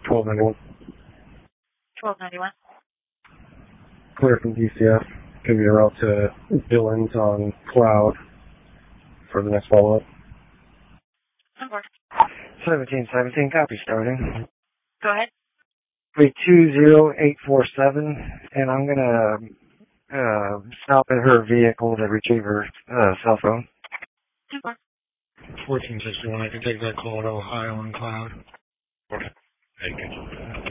1291. 1291. Clear from DCF. Give you a route to Billings on Cloud for the next follow-up. 1717, copy starting. Go ahead. 320847, and I'm gonna stop at her vehicle to retrieve her cell phone. 1461, I can take that call to Ohio on Cloud. Thank you.